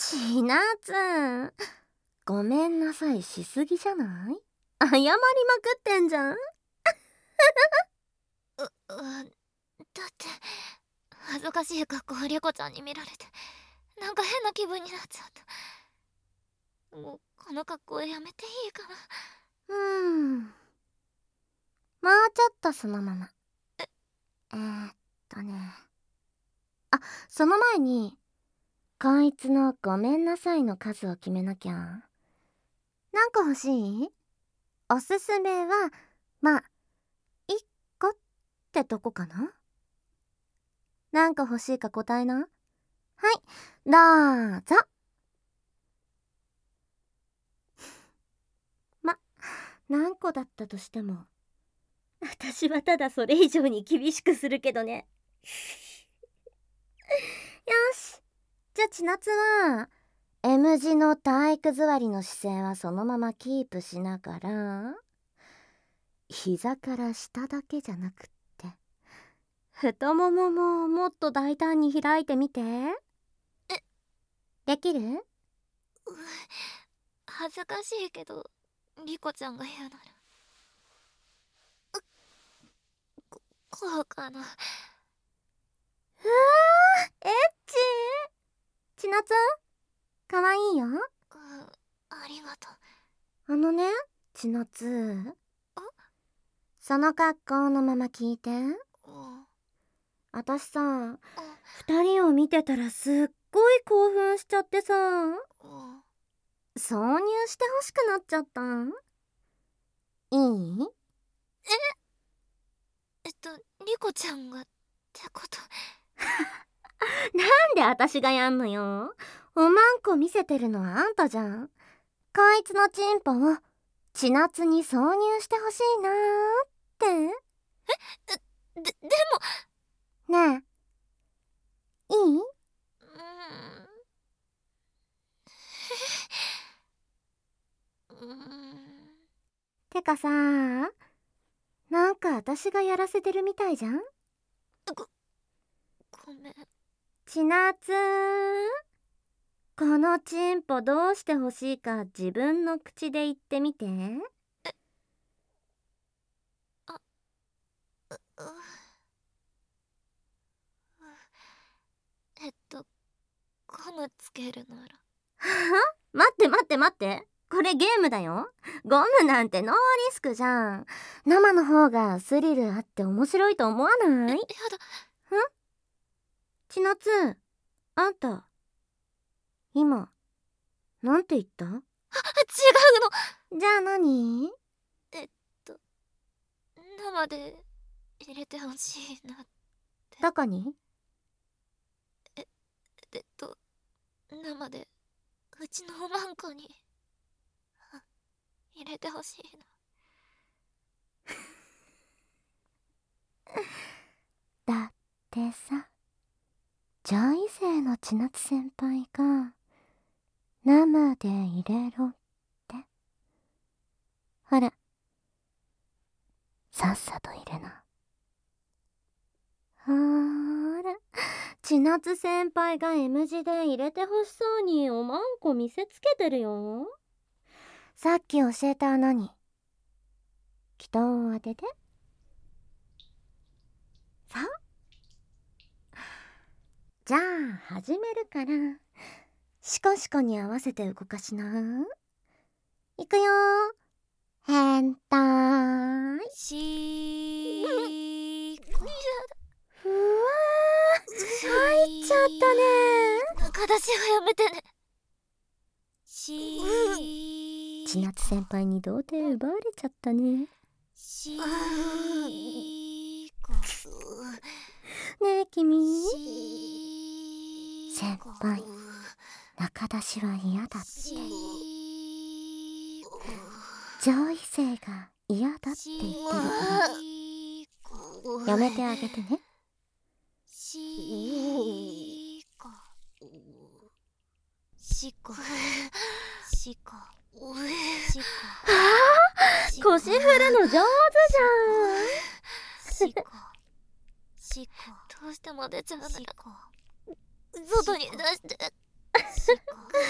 千夏、ごめんなさいしすぎじゃない？謝りまくってんじゃん。 だって恥ずかしい格好をリコちゃんに見られてなんか変な気分になっちゃった。もうこの格好やめていいかな。 もうちょっとそのまま。その前にこいつのごめんなさいの数を決めなきゃ。何個欲しい？おすすめはまあ1個ってとこかな。何個欲しいか答えな。はい、どうぞ。何個だったとしても私はただそれ以上に厳しくするけどね。よし、じゃあ千夏は M 字の体育座りの姿勢はそのままキープしながら、膝から下だけじゃなくって太ももももっと大胆に開いてみて。できる？ 恥ずかしいけどリコちゃんが嫌ならこうかな。 エッチ。千夏、かわいいよ。 ありがと千夏、その格好のまま聞いて。私さ、2人を見てたらすっごい興奮しちゃってさ、挿入してほしくなっちゃった。いい？ リコちゃんがってこと？ なんで私がやんのよ。おまんこ見せてるのはあんたじゃん。こいつのチンポを千夏に挿入してほしいなーって。 でもねえ、いい？てかさ、なんか私がやらせてるみたいじゃん。 ごめん。 千夏、このチンポどうしてほしいか自分の口で言ってみて。 ゴムつけるなら。 は？待って、これゲームだよ。ゴムなんてノーリスクじゃん。生の方がスリルあって面白いと思わない？ やだ。 千夏、あんた今なんて言った？ 違うの。じゃあ何？ 生で入れてほしいなって。 どこに？ 生でうちのおまんこに入れてほしいな。だってさ、上位生の千夏先輩が生で入れろって。ほら、さっさと入れな。ほーら、千夏先輩が M 字で入れてほしそうにおまんこ見せつけてるよ。さっき教えた穴に祈祷を当てて。さあ、じゃあ始めるからシコシコに合わせて動かしな。いくよ。変態。ふわー、入っちゃったね。 形はやめてね。 千夏先輩に童貞奪われちゃったね。ねえ君、先輩中出しは嫌だって。上位生が嫌だって言ってるからやめてあげてね。腰振るの上手じゃん。 どうしても出ちゃうなら外に出して。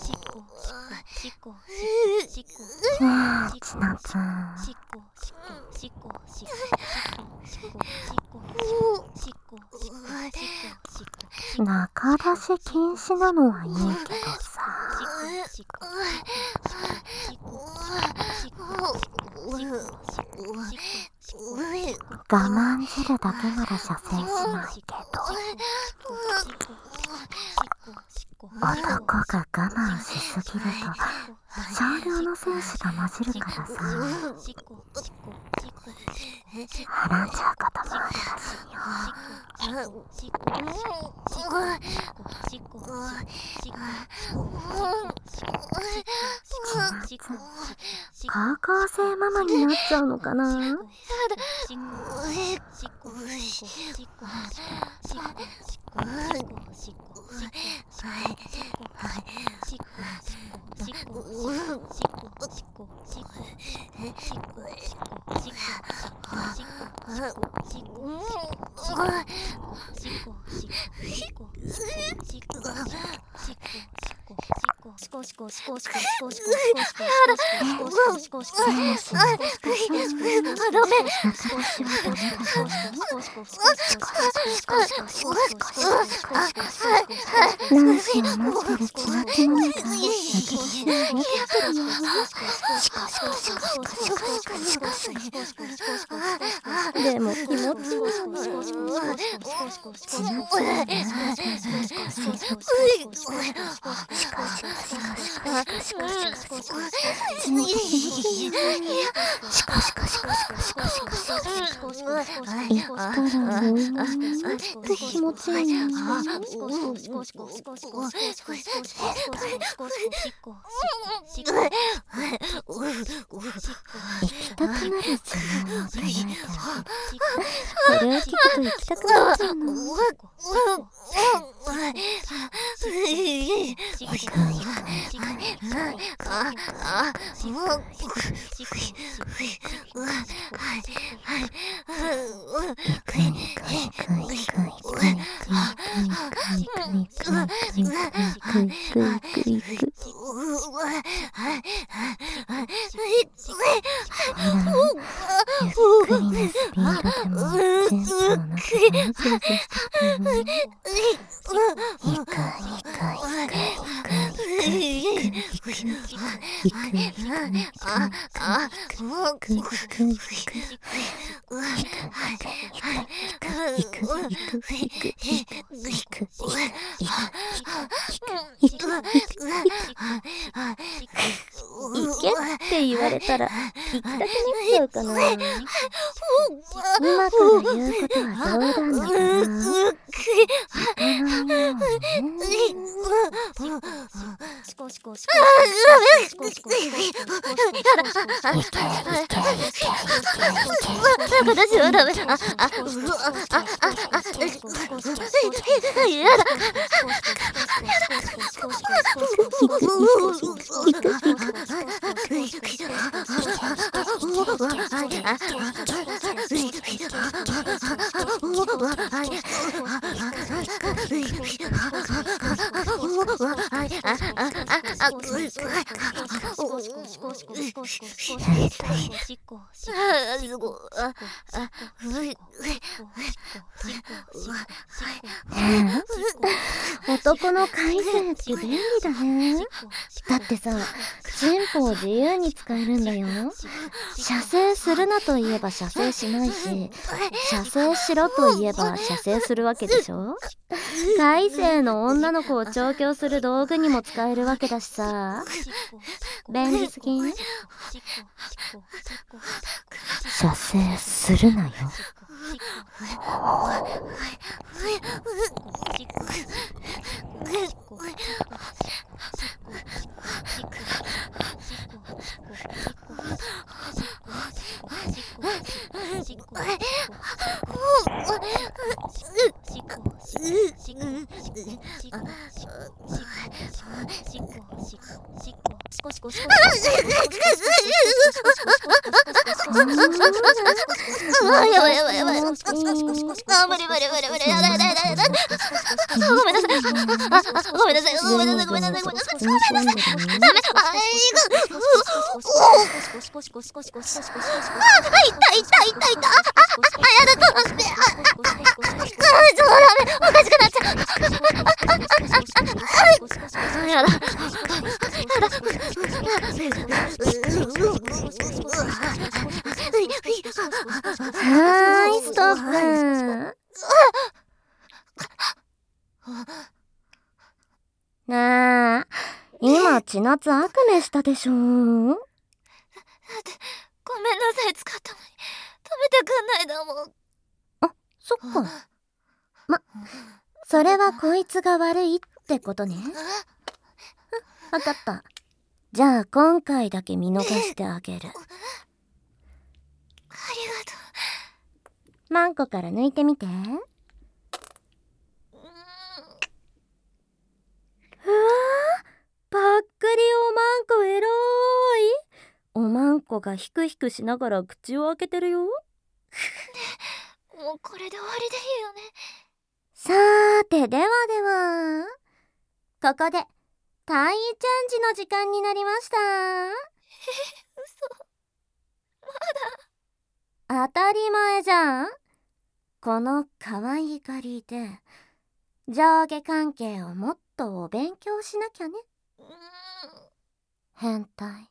ねえ千夏、中出し禁止なのはいいけどさ、我慢汁だけなら射精しないけど、男が我慢しすぎると少量の精子が混じるからさ、はらんじゃうこともあるらしいよ。高校生ママになっちゃうのかな。ナンシーを待ってる千夏の目が私を見てるよ。でも気持ちは千夏はね、行きたくなる自分を唱えてる。それを聞くと行きたくなっちゃうの。行けって言われたら行きたくなっちゃうかな。今から言うことは冗談だから行かないようにね。私はダメだ。男の改正って便利だね。だってさ、チンポを自由に使えるんだよ。射精するなと言えば射精しないし、射精しろと言えば射精するわけでしょ。改正の女の子を調教する道具にも使えるわけだしさ、便利すぎん？射精するなよ。 やばいやばいやばい。あ、無理無理無理無理。やだやだやだやだ。ごめんなさい。ごめんなさい。ごめんなさい。ごめんなさい。ごめんなさい。ごめんなさい。ダメ。痛い痛い痛い痛い。やだ、飛ばして。ダメ。おかしくなっちゃう。やだ。 はーい、ストップ。なあ、今千夏悪夢したでしょ。 だってごめんなさい、使ったのに食べてくんないだもん。 あ、そっか。それはこいつが悪いってことね。わかった。じゃあ今回だけ見逃してあげる。 ありがとマンコから抜いてみて。うわー、ぱっくりおまんこエロい。おまんこがヒクヒクしながら口を開けてるよ。 う。もうこれで終わりでいいよね。 さーて、ではではここでタイチェンジの時間になりました。 嘘。 当たり前じゃん。この可愛い狩りで上下関係をもっとお勉強しなきゃね。変態。